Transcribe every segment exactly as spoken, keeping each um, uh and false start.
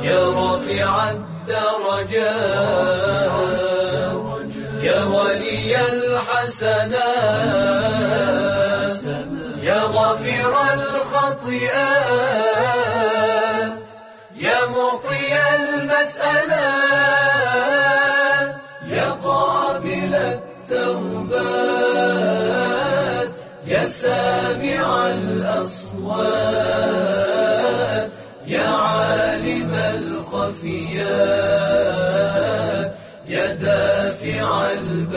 يا رافع الدرجات يا ولي الحسنات يا غافر الخطيئات يا معطي المسألات يا قابل التوبات يا سامع الأصوات يا عالم الخفيات يا دافع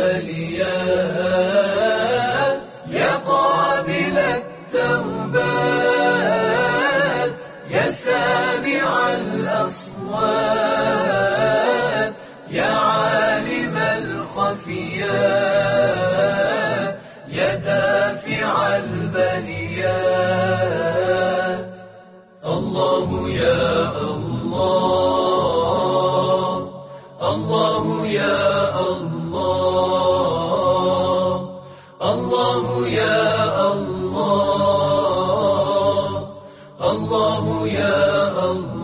البليات يا قابل التوبات يا سامع الأصوات يا عالم الخفيات يا دافع البليات الله يا الله الله يا الله الله يا الله الله يا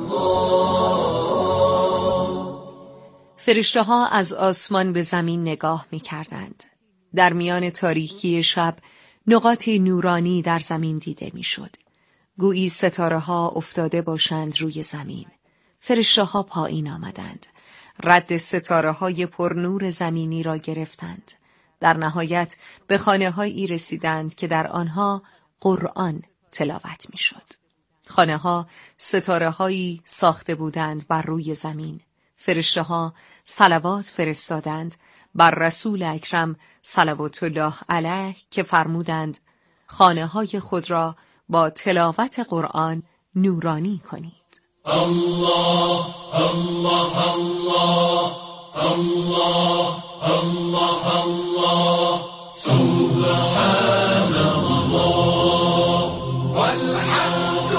الله. فرشته ها از آسمان به زمین نگاه می کردند. در میان تاریکی شب نقاط نورانی در زمین دیده می شد. گویی ستاره ها افتاده باشند روی زمین. فرشته ها پایین آمدند. رد ستاره های پر نور زمینی را گرفتند. در نهایت به خانه هایی رسیدند که در آنها قرآن تلاوت می شد. خانه ها ستاره هایی ساخته بودند بر روی زمین. فرشته ها صلوات فرستادند بر رسول اکرم صلوات الله علیه که فرمودند خانه های خود را با تلاوت قرآن نورانی کنید. الله الله الله الله الله الله سبحان الله والحمد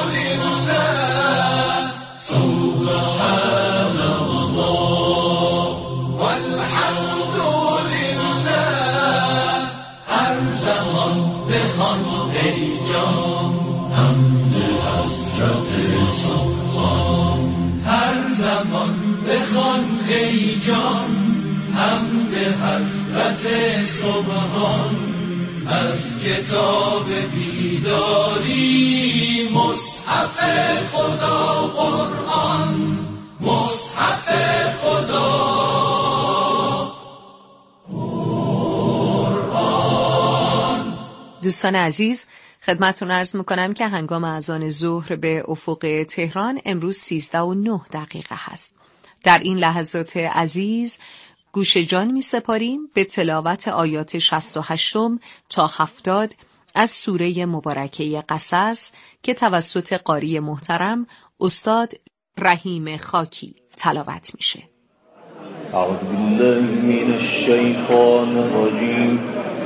لله سبحان الله والحمد لله هر زمان بخوان ای جان حمد حضرت سبحان هر زمان بخوان ای جان حمد حضرت سبحان از کتاب بیداری مصحف خدا قرآن مصحف خدا قرآن. دوستان عزیز، خدمتتون عرض میکنم که هنگام اذان ظهر به افق تهران امروز سیزده و نه دقیقه هست. در این لحظات عزیز گوش جان می سپاریم به تلاوت آیات شصت و هشت تا هفتاد از سوره مبارکه قصص که توسط قاری محترم استاد رحیم خاکی تلاوت میشه. اعوذ بالله من الشیطان الرجیم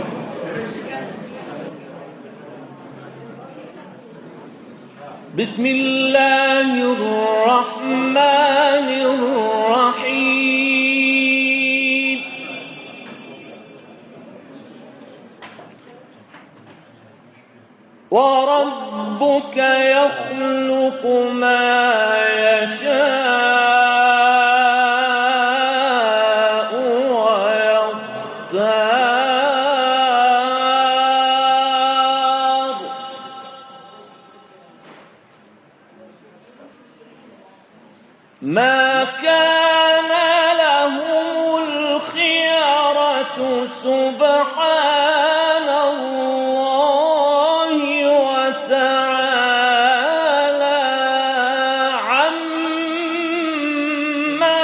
بسم الله الرحمن الرحیم وربك يخلق ما يشاء ويختار ما كان لهم الخيرة سبحان الله وتعالى عما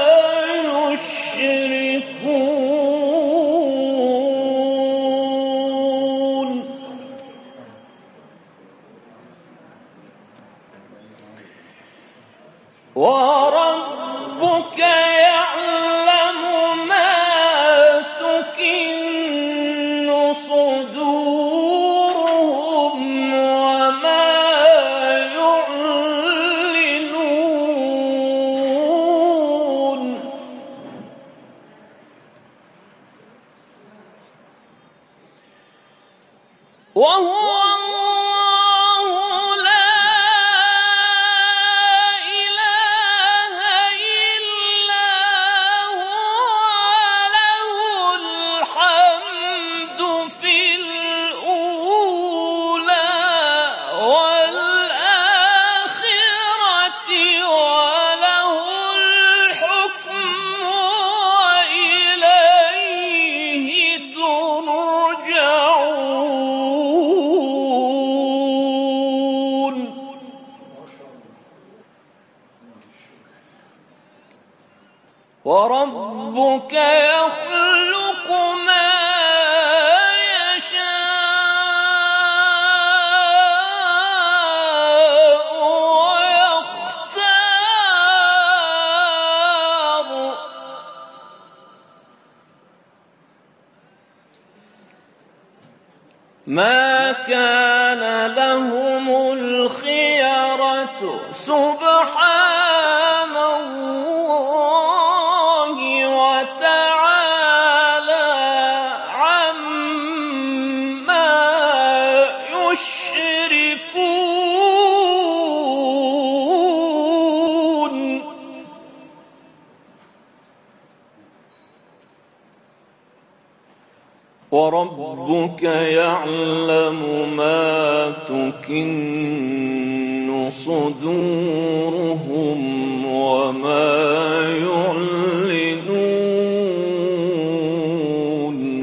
يشركون. وربك يعلم ما تكن صدورهم وما يعلنون. وهو الله لا إله وربك يخلق ما يشاء ويختار ما كان لهم الخيرة سبحان الله وتعالى عما يشركون وربك يعلم ما تكن صدورهم وما يعلنون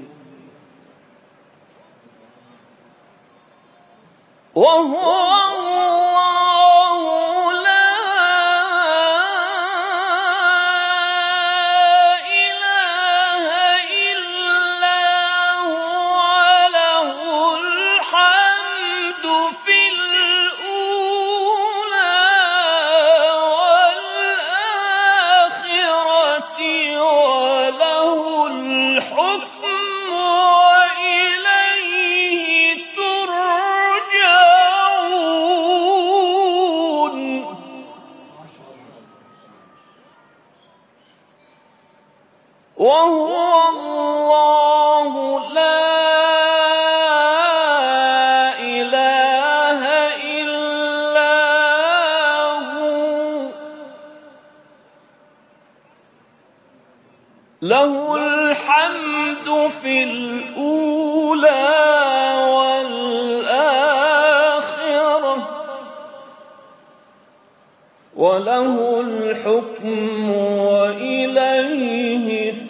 وهو وهو الله لا إله إلا هو له الحمد في الأولى والآخرة وله الحكم وإليه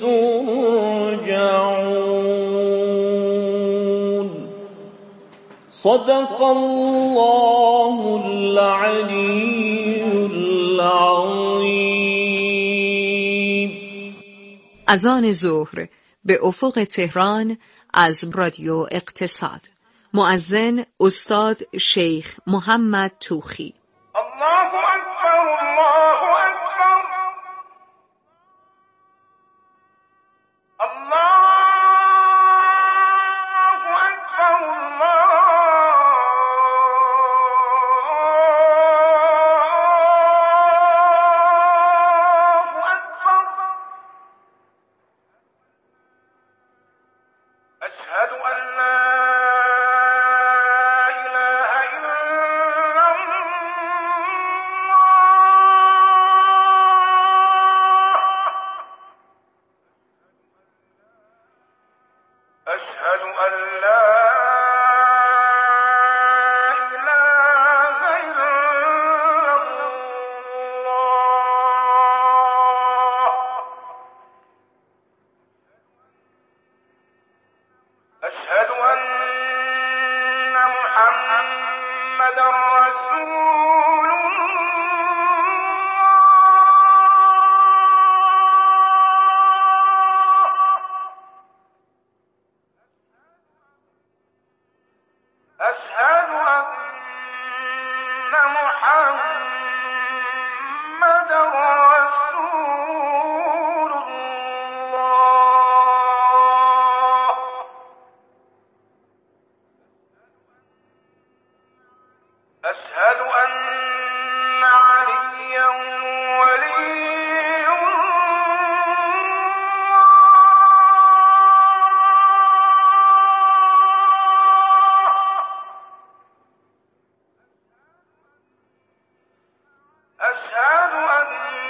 ترجعون صدق الله العلي العظيم. اذان ظهر به افق تهران از رادیو اقتصاد. مؤذن استاد شیخ محمد توخی. الله اکبر الله اکبر الله اکبر الله اکبر اشهد ان لا أشهد أن لا إله إلا الله أشهد أن محمدا رسول أشهد أن محمدا رسول الله أشهد أن عليا ولي أشهد أن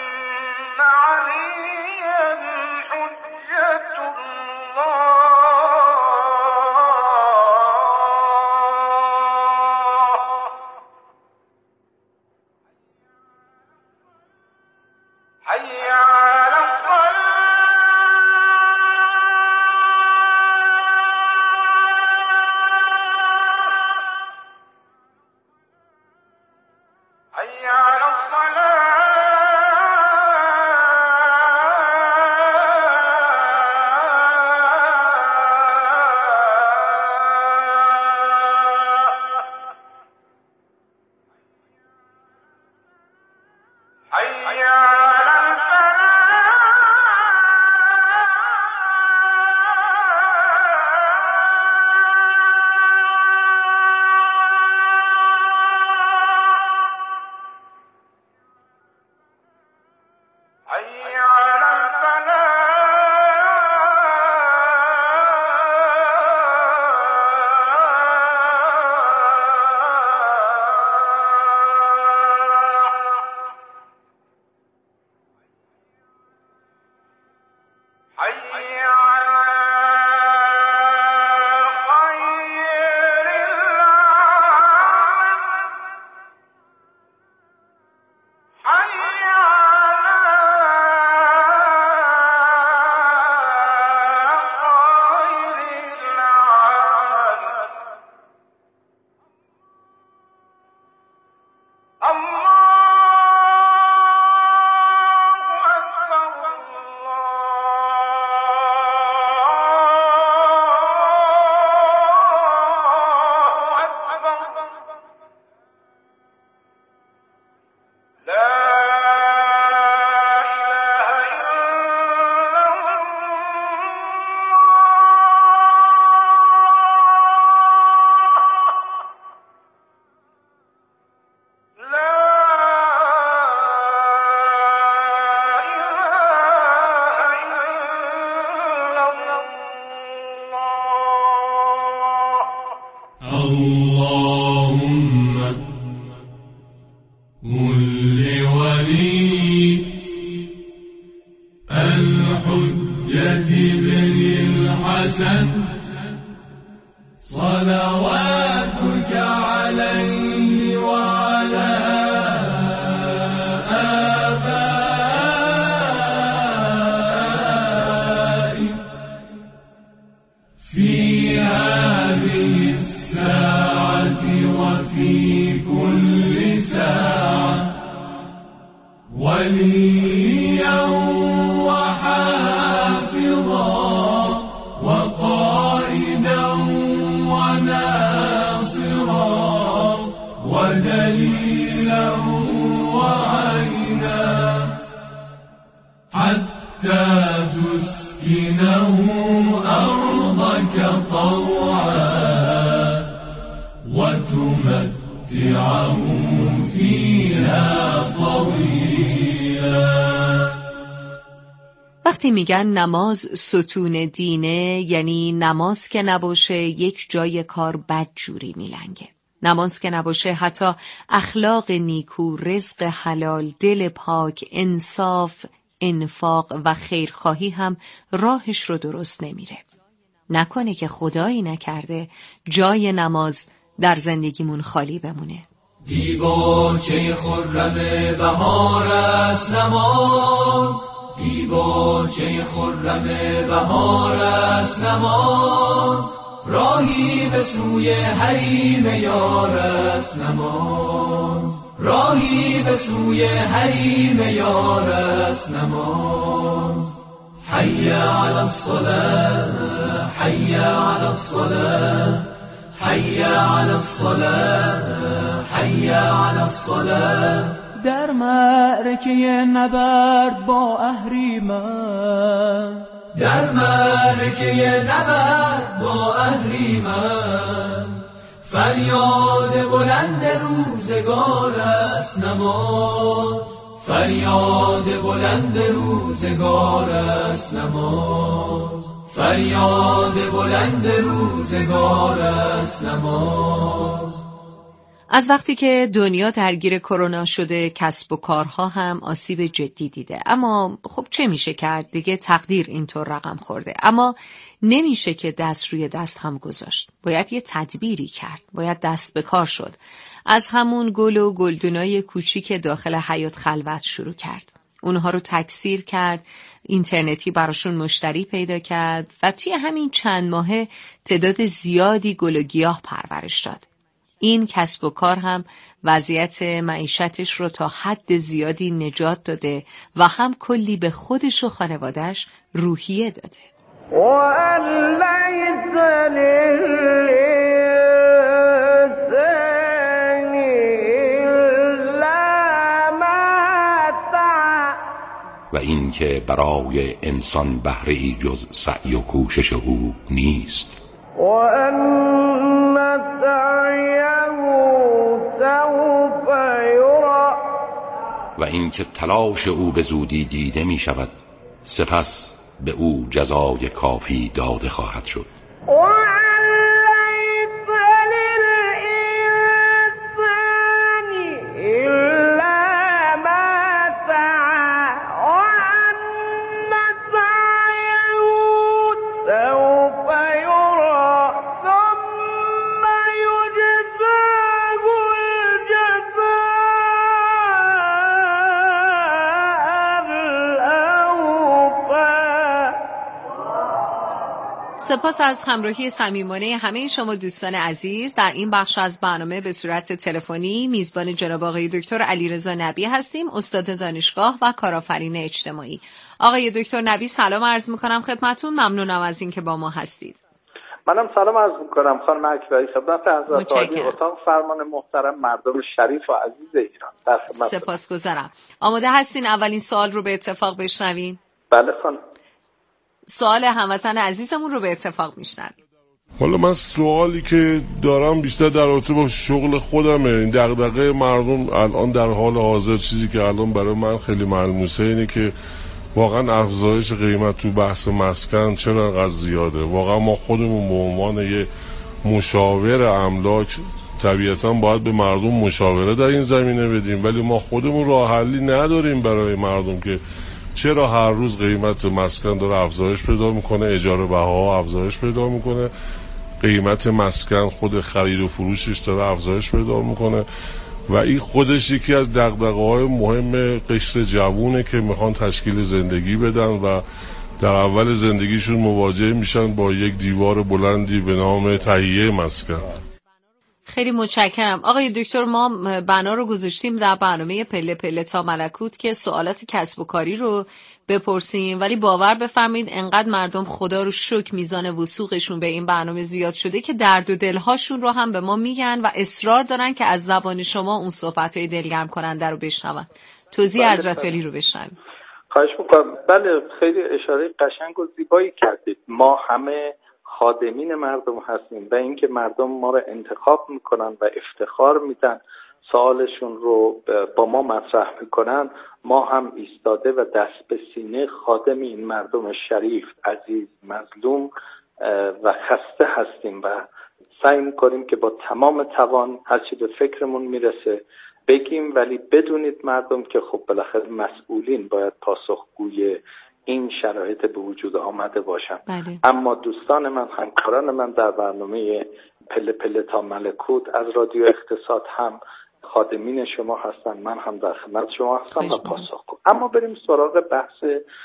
عليا حجة الله كل ولي الحجة بن الحسن صلواتك عليه وعلى آبائه في هذه الساعة وفي كل ساعة وليا وحافظا وقائدا وناصرا ودليلا وعينا حتى تسكنه أرضك طوعا وتمتعه فيها طويلا. وقتی میگن نماز ستون دینه، یعنی نماز که نباشه یک جای کار بدجوری میلنگه. نماز که نباشه حتی اخلاق نیکو، رزق حلال، دل پاک، انصاف، انفاق و خیرخواهی هم راهش رو درست نمیره. نکنه که خدایی نکرده جای نماز در زندگیمون خالی بمونه. دیباچه خرم بهار است نماز، دیباچه خرم بهار است نماز، راهی به سوی حریم یار است نماز، راهی به سوی حریم یار است نماز. حی علی الصلاة، حی علی الصلاة، حی علی الصلاة، حی علی الصلاة. در معرکه نبرد با اهریمن، در معرکه نبرد با اهریمن، فریاد بلند روزگار است نماز، فریاد بلند روزگار است نماز، فریاد بلند روزگار است نماز. از وقتی که دنیا درگیر کرونا شده کسب و کارها هم آسیب جدی دیده. اما خب چه میشه کرد دیگه، تقدیر اینطور رقم خورده. اما نمیشه که دست روی دست هم گذاشت، باید یه تدبیری کرد، باید دست به کار شد. از همون گل و گلدونای کوچیک داخل حیاط خلوت شروع کرد، اونها رو تکثیر کرد، اینترنتی براشون مشتری پیدا کرد و توی همین چند ماهه تعداد زیادی گل و گیاه پرورش داد. این کسب و کار هم وضعیت معیشتش رو تا حد زیادی نجات داده و هم کلی به خودش و خانواده‌اش روحیه داده. وَأَن لَّيْسَ لِلْإِنسَانِ إِلَّا مَا سَعَىٰ. و این که برای انسان بهره‌ای جز سعی و کوشش او نیست. وَأَنَّ و این که تلاش او به زودی دیده می شود، سپس به او جزای کافی داده خواهد شد. سپاس از همراهی صمیمانه همه شما دوستان عزیز. در این بخش از برنامه به صورت تلفنی میزبان جناب آقای دکتر علیرضا نبی هستیم، استاد دانشگاه و کارآفرین اجتماعی. آقای دکتر نبی سلام عرض میکنم خدمتتون، ممنونم از اینکه با ما هستید. منم سلام عرض میکنم خانم اکبری، خدمت حضرت عالی اتاق فرمان محترم مردم شریف و عزیز ایران. سپاسگزارم. آماده هستین اولین سوال رو به اتفاق بشنوین؟ بله خانم. سوال هموطن عزیزمون رو به اتفاق میشنویم. حالا من سوالی که دارم بیشتر در رابطه با شغل خودمه. این دغدغه مردم الان در حال حاضر، چیزی که الان برای من خیلی ملموسه اینه که واقعا افزایش قیمت تو بحث مسکن چرا انقدر زیاده. واقعا ما خودمون به عنوان یه مشاور املاک طبیعتا باید به مردم مشاوره در این زمینه بدیم، ولی ما خودمون راه حلی نداریم برای مردم که چرا هر روز قیمت مسکن داره افزایش پیدا میکنه، اجاره بها افزایش پیدا میکنه، قیمت مسکن خود خرید و فروشش داره افزایش پیدا میکنه و این خودش یکی از دغدغه‌های مهم قشر جوونه که میخوان تشکیل زندگی بدن و در اول زندگیشون مواجه میشن با یک دیوار بلندی به نام تهیه مسکن. خیلی متشکرم آقای دکتر. ما بنا رو گذاشتیم در برنامه پله پله تا ملکوت که سوالات کسب و کاری رو بپرسیم، ولی باور بفرمایید انقدر مردم خدا رو شکر میزان وثوقشون به این برنامه زیاد شده که درد و دلهاشون رو هم به ما میگن و اصرار دارن که از زبان شما اون صحبت‌های دلگرم کننده رو بشنون. توضیح حضرت علی رو بشنویم. خواهش می‌کنم. بله خیلی اشاره قشنگ و زیبایی کردید. ما همه خادمین مردم هستیم و اینکه مردم ما رو انتخاب میکنن و افتخار میدن، سوالشون رو با ما مطرح میکنن، ما هم ایستاده و دست به سینه خادم این مردم شریف، عزیز، مظلوم و خسته هستیم و سعی میکنیم که با تمام توان هرچی به فکرمون میرسه بگیم، ولی بدونید مردم که خب بالاخره مسئولین باید پاسخگوی این شرایط به وجود آمده باشن. بله. اما دوستان من، همکاران من در برنامه پله پله تا ملکوت از رادیو اقتصاد هم خادمین شما هستن، من هم در خدمت شما هستم و پاسخگو. اما بریم سراغ بحث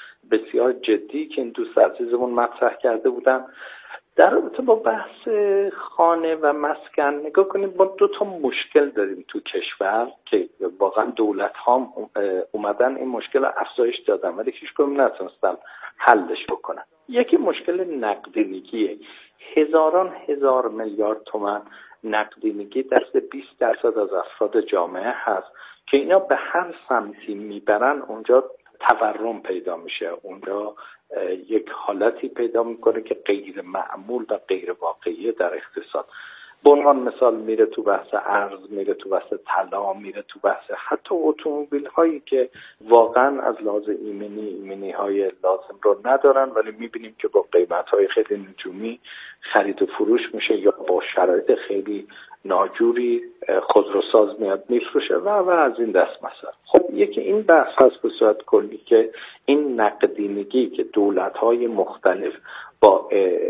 بسیار جدی که این دوست عزیزمون مطرح کرده بودن در رابطه با بحث خانه و مسکن. نگاه کنید ما دو تا مشکل داریم تو کشور که واقعا دولت ها اومدن این مشکل رو افزایش دادن ولی هیچ کدوم نتونستن حلش بکنن. یکی مشکل نقدینگیه. هزاران هزار میلیارد تومان نقدینگی دست بیست درصد از افراد جامعه هست که اینا به هر سمتی میبرن اونجا تورم پیدا میشه، اونجا یک حالتی پیدا میکنه که غیر معمول و غیر واقعیه در اقتصاد. به عنوان مثال میره تو بحث ارز، میره تو بحث طلا، میره تو بحث حتی اتومبیل هایی که واقعا از لحاظ ایمنی ایمنی های لازم رو ندارن ولی میبینیم که با قیمت های خیلی نجومی خرید و فروش میشه یا با شرایط خیلی ناجوری خودروساز میاد میفروشه و و از این دست مثلا. خب یکی این بحث هست به صورت کلی که این نقدینگی که دولت‌های مختلف با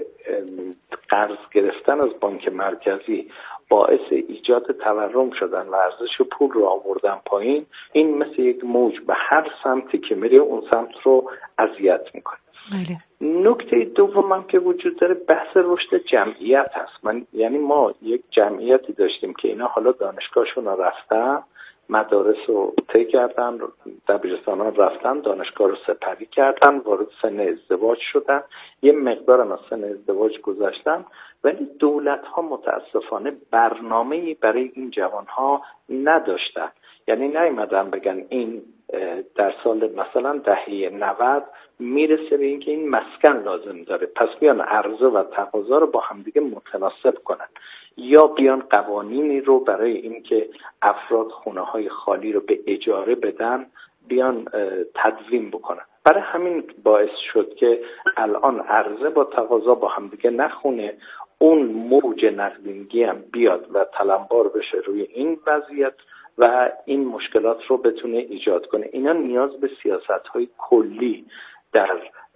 قرض گرفتن از بانک مرکزی باعث ایجاد تورم شدن و ارزش پول رو آوردن پایین، این مثل یک موج به هر سمتی که میره اون سمت رو اذیت میکنه. بله. نکته دومم که وجود داره بحث رشد جمعیت هست. من یعنی ما یک جمعیتی داشتیم که اینا حالا دانشگاهشون رو رفتن، مدارس رو طی کردن، دبیرستان ها رفتن، دانشگاه رو سپری کردن، وارد سن ازدواج شدن، یه مقدار هم از سن ازدواج گذاشتن، ولی دولت ها متاسفانه برنامه‌ای برای این جوان ها نداشتن. یعنی نیومدن بگن این در سال مثلا دهه نود میرسه به اینکه این مسکن لازم داره، پس بیان عرضه و تقاضا رو با همدیگه متناسب کنن، یا بیان قوانینی رو برای اینکه افراد خونه های خالی رو به اجاره بدن بیان تدوین بکنن. برای همین باعث شد که الان عرضه با تقاضا با همدیگه نخونه، اون موج نقدینگی هم بیاد و تلمبار بشه روی این وضعیت و این مشکلات رو بتونه ایجاد کنه. اینا نیاز به سیاست‌های کلی در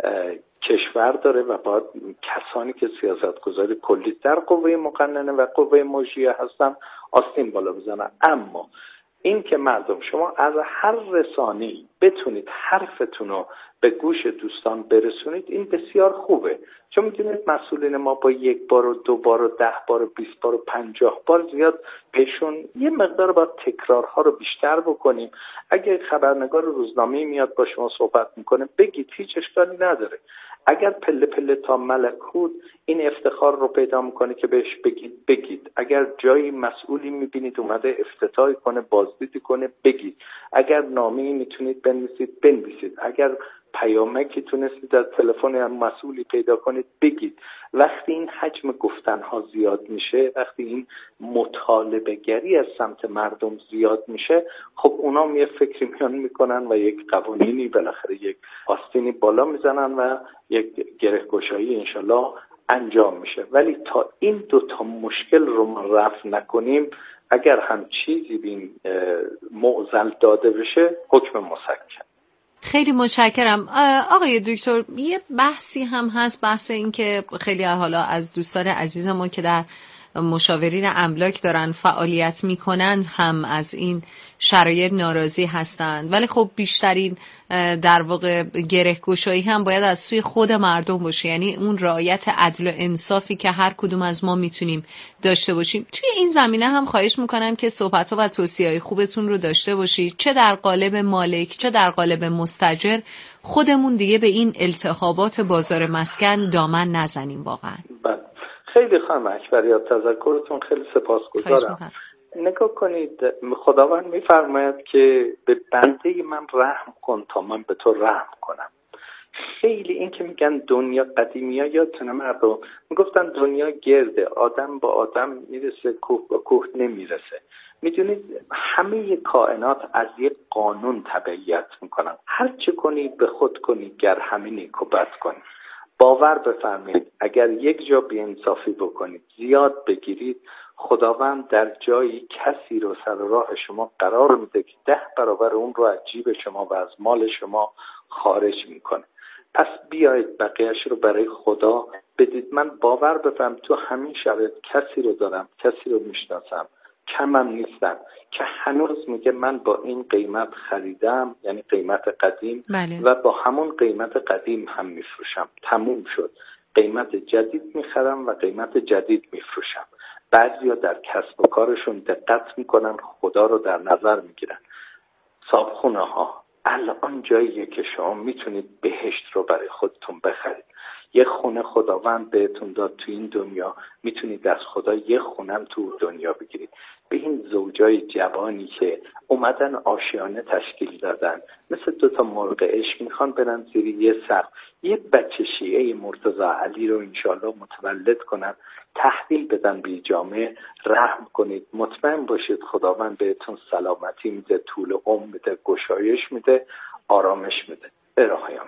کشور داره و باید کسانی که سیاستگذاری کلی در قوه مقننه و قوه مجریه هستن آستین بالا بزنن. اما این که مردم شما از هر رسانه‌ای بتونید حرفتون رو به گوش دوستان برسونید این بسیار خوبه، چون میدونید مسئولین ما با یک بار و دو بار و ده بار و بیست بار و پنجاه بار زیاد بهشون یه مقدار باید تکرارها رو بیشتر بکنیم. اگه خبرنگار روزنامه‌ای میاد با شما صحبت میکنه بگید، هیچ اشکالی نداره. اگر پله پله تا ملکوت این افتخار رو پیدا میکنه که بهش بگید بگید. اگر جایی مسئولی میبینید اومده افتتاح کنه، بازدیدی کنه، بگید. اگر نامه‌ای میتونید بنویسید بنویسید. اگر پیامکی تونستید از تلفن مسئولی پیدا کنید بگید. وقتی این حجم گفتنها زیاد میشه، وقتی این مطالبه گری از سمت مردم زیاد میشه، خب اونا یه فکری میان میکنن و یک قوانینی بالاخره یک آستینی بالا میزنن و یک گره گشایی انشالله انجام میشه. ولی تا این دو تا مشکل رو ما رفع نکنیم، اگر هم چیزی به این معضل داده بشه، حکم مسکن. خیلی متشکرم. آقای دکتر، یه بحثی هم هست، بحث این که خیلی حالا از دوستان عزیزمون که در مشاورین املاک دارن فعالیت میکنن هم از این شرایط ناراضی هستند، ولی خب بیشترین در واقع گره‌گشایی هم باید از سوی خود مردم باشه، یعنی اون رعایت عدل و انصافی که هر کدوم از ما میتونیم داشته باشیم. توی این زمینه هم خواهش میکنم که صحبت‌ها و توصیه‌های خوبتون رو داشته باشید، چه در قالب مالک چه در قالب مستاجر. خودمون دیگه به این التهابات بازار مسکن دامن نزنیم. واقعا خیلی خانم اکبری، تذکرتون خیلی سپاسگزارم. نگاه کنید، خداوند میفرماید که به بنده من رحم کن تا من به تو رحم کنم. خیلی این که میگن دنیا قدیمی ها، یادتونه مردم میگفتن دنیا گرده، آدم با آدم میرسه، کوه با کوه نمیرسه. میدونید همه کائنات از یک قانون تبعیت میکنن، هر چه کنی به خود کنی گر همه نیک و بد کنی. باور بفرمایید اگر یک جا بی‌انصافی بکنید، زیاد بگیرید، خداوند در جایی کسی رو سر راه شما قرار میده که ده برابر اون رو از جیب شما و از مال شما خارج میکنه. پس بیایید بقیهش رو برای خدا بدید. من باور بفرمایید تو همین شرایط کسی رو دارم، کسی رو میشناسم، کمم نیستم، که هنوز میگه من با این قیمت خریدم، یعنی قیمت قدیم، بله. و با همون قیمت قدیم هم میفروشم. تموم شد. قیمت جدید میخرم و قیمت جدید میفروشم. بعضیا در کسب و کارشون دقت میکنن، خدا رو در نظر میگیرن. صابخونه ها الان جاییه که شما میتونید بهشت رو برای خودتون بخرید. یه خونه خداوند بهتون داد تو این دنیا، میتونید از خدا یه خونم تو دنیا بگیرید. به این زوجای جوانی که اومدن آشیانه تشکیل دادن، مثل دوتا مرغ عشق میخوان برن زیر یه سقف، یه بچه شیعه مرتضی علی رو انشالله متولد کنن، تحویل بدن به جامعه. رحم کنید، مطمئن باشید خداوند بهتون سلامتی میده، طول عمر میده، گشایش میده، آرامش میده. الهیام.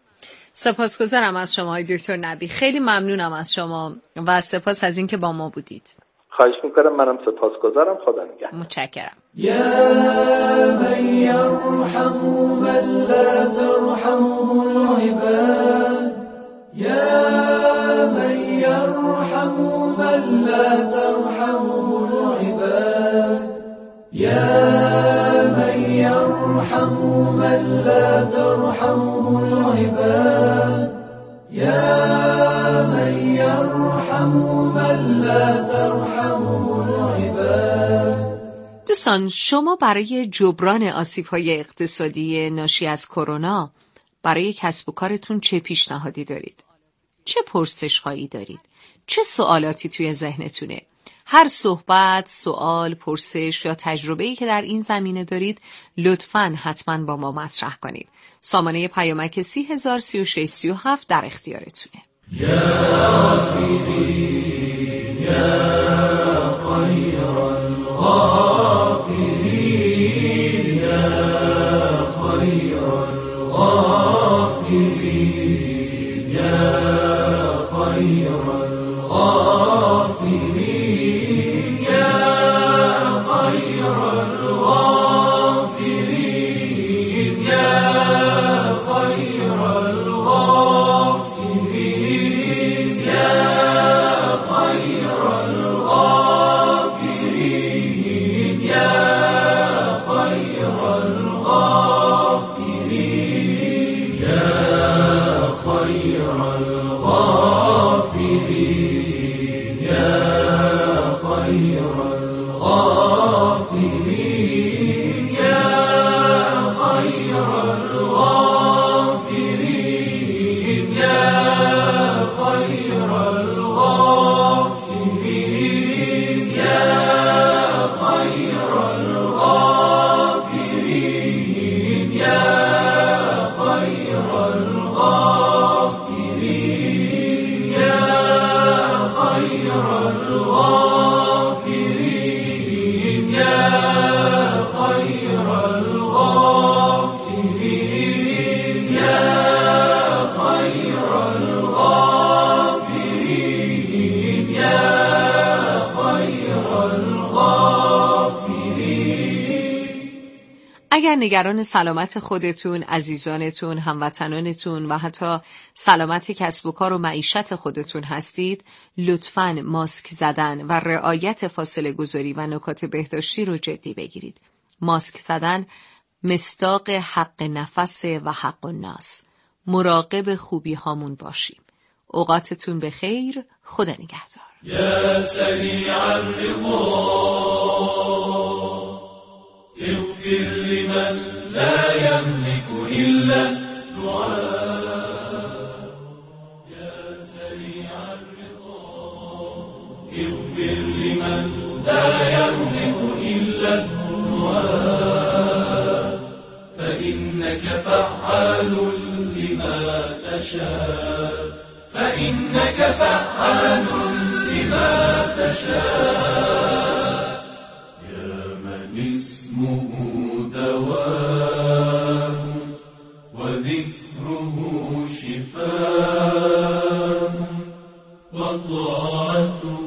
سپاسگزارم از شما های دکتر نبی، خیلی ممنونم از شما و سپاس از اینکه با ما بودید. خواهش میکنم، منم سپاسگزارم. خدا نگهدار. متشکرم. یا من یرحم من لا ترحمه العباد، یا من یرحم من لا ترحمه العباد، یا من یرحم من لا ترحمه العباد، یا من یرحم من لا ترحمه العباد. دوستان، شما برای جبران آسیب‌های اقتصادی ناشی از کرونا برای کسب و کارتون چه پیشنهادی دارید؟ چه پرسش‌هایی دارید؟ چه سوالاتی توی ذهنتونه؟ هر صحبت، سوال، پرسش یا تجربه‌ای که در این زمینه دارید لطفاً حتماً با ما مطرح کنید. سامانه پیامک سی هزار سی و شش سی و هفت در اختیارتونه. یا غافرین یا خیر الغافرین یا خیر الغافرین یا خیر الغافرین یا خیر الغافرین یا خیر الغافرین یا خیر الغافرین اگر نگران سلامت خودتون، عزیزانتون، هموطنانتون و حتی سلامت کسب و کار و معیشت خودتون هستید، لطفاً ماسک زدن و رعایت فاصله گذاری و نکات بهداشتی رو جدی بگیرید. ماسک زدن مصداق حق نفس و حق الناس. مراقب خوبی هامون باشیم. اوقاتتون بخیر. خدا نگهدار. يا سريع الرضا اغفر لمن لا يملك إلا الدعاء يا سريع الرضا اغفر لمن لا يملك إلا الدعاء فإنك فعال لما تشاء فإنك فعال لما تشاء يا من اسمه دواء وذكره شفاء وطاعته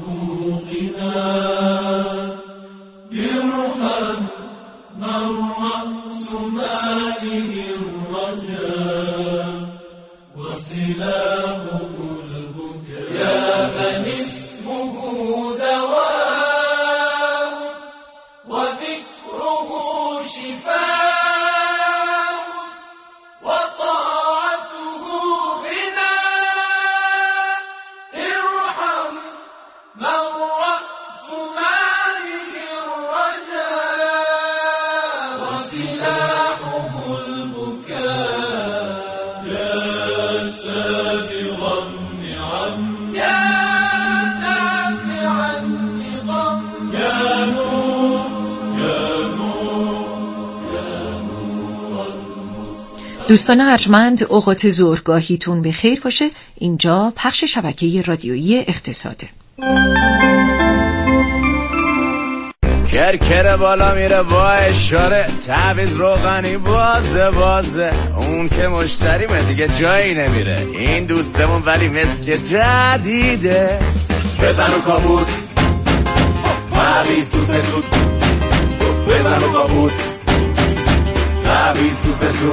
غناء ارحم من رأس ماله الرجاء وسلاحه البكاء يا من اسمه دواء وذكره شفاء وطاعته غناء ارحم من رأس ماله الرجاء وسلاحه البكاء يا سابغ النعم يا دافع النظام يا نور يا نور يا نور المستقيم. دوستان ارجمند، اوقات ظهرگاهیتون به خیر باشه. اینجا پخش شبکه رادیویی اقتصاده. کرکر بالا میره با اشاره تعویض روغنی بازه بازه اون که مشتریمه دیگه جایی نمیره این دوستمون ولی مثل جدیده بزن و کابوت تعویض تو سه سود بزن و کابوت تعویض تو سه سود